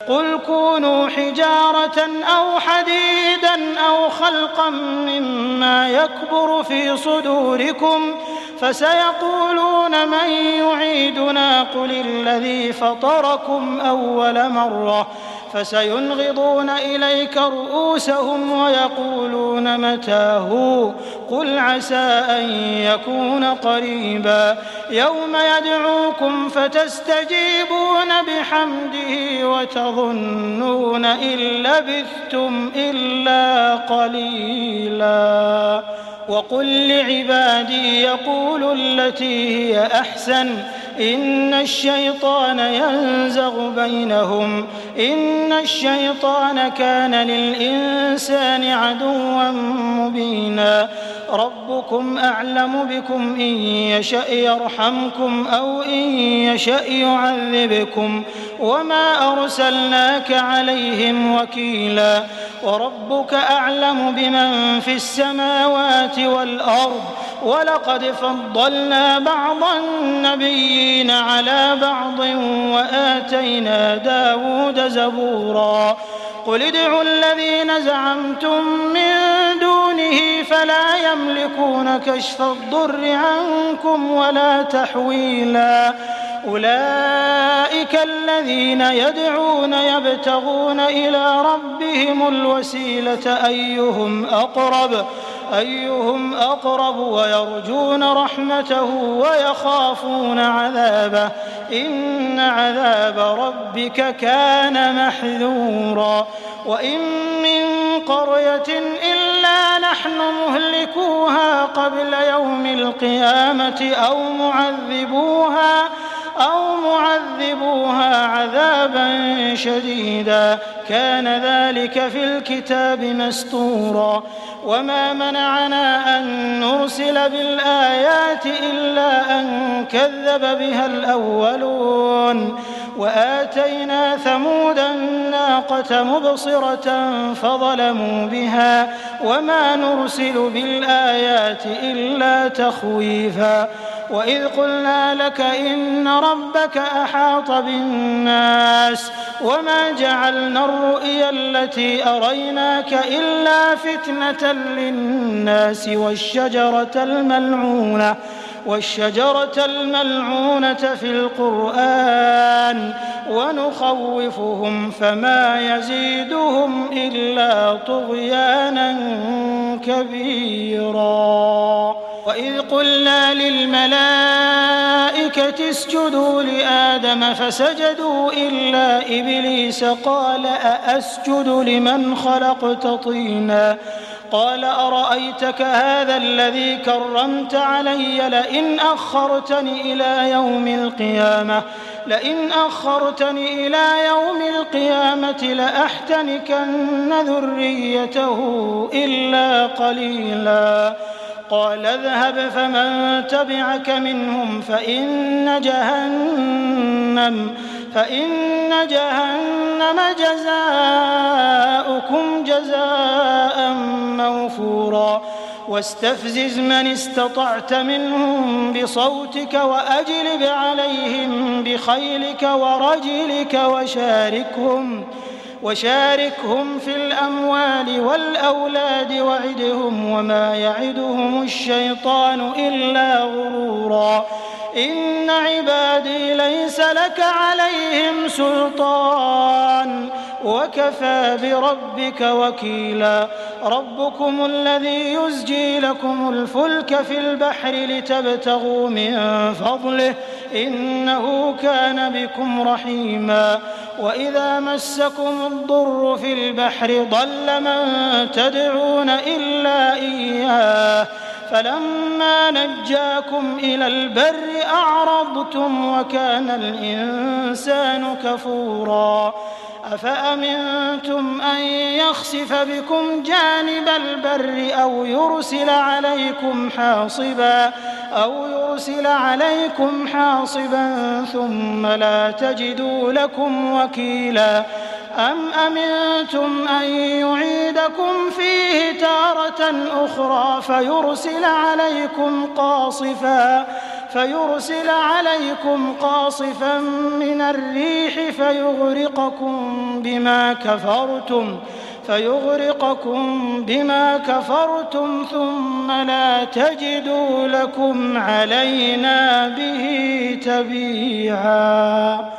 قل كونوا حجارة أو حديدا أو خلقا مما يكبر في صدوركم فسيقولون من يعيدنا قل الذي فطركم أول مرة فسينغضون إليك رؤوسهم ويقولون متى قل عسى أن يكون قريبا يوم يدعوكم فتستجيبون بحمده وتظنون إن لبثتم إلا قليلا وقل لعبادي يقولوا التي هي أحسن إن الشيطان ينزغ بينهم إن الشيطان كان للإنسان عدوا مبينا ربكم أعلم بكم إن يشأ يرحمكم أو إن يشأ يعذبكم وما أرسلناك عليهم وكيلا وربك أعلم بمن في السماوات والأرض ولقد فضلنا بعض النبيين على بعض وآتينا داود زبورا قل ادعوا الذين زعمتم من دونه فلا يملكون كشف الضر عنكم ولا تحويلا أولئك الذين يدعون يبتغون إلى ربهم الوسيلة أيهم أقرب ويرجون رحمته ويخافون عذابه إن عذاب ربك كان محذورا وإن من قرية إلا نحن مهلكوها قبل يوم القيامة أو معذبوها عذابا شديدا كان ذلك في الكتاب مستورا وما منعنا أن نرسل بالآيات إلا أن كذب بها الأولون وآتينا ثمود الناقة مبصرة فظلموا بها وما نرسل بالآيات إلا تخويفا وإذ قلنا لك إن ربك أحاط بالناس وما جعلنا الرؤيا التي أريناك إلا فتنة للناس والشجرة الملعونة في القرآن ونخوفهم فما يزيدهم إلا طغيانا كبيرا وإذ قلنا للملائكة اسجدوا لآدم فسجدوا إلا إبليس قال أأسجد لمن خلقت طينا قال أرأيتك هذا الذي كرمت علي لئن أخرتني إلى يوم القيامة لأحتنكن ذريته إلا قليلا قال اذهب فمن تبعك منهم فإن جهنم جزاؤكم جزاء موفورا واستفزز من استطعت منهم بصوتك وأجلب عليهم بخيلك ورجلك وشاركهم في الأموال والأولاد وعدهم وما يعدهم الشيطان إلا غرورا إن عبادي ليس لك عليهم سلطان وكفى بربك وكيلا ربكم الذي يزجي لكم الفلك في البحر لتبتغوا من فضله إنه كان بكم رحيما وإذا مسكم الضر في البحر ضل من تدعون إلا إياه فلما نجاكم إلى البر أعرضتم وكان الإنسان كفورا أفأمنتم أن يخسف بكم جانب البر أو يرسل عليكم حاصبا ثم لا تجدوا لكم وكيلا أم أمنتم أن يعيدكم فيه تارة أخرى فيرسل عليكم فيرسل عليكم قاصفا من الريح فيغرقكم بما كفرتم ثم لا تجدوا لكم علينا به تبيعا.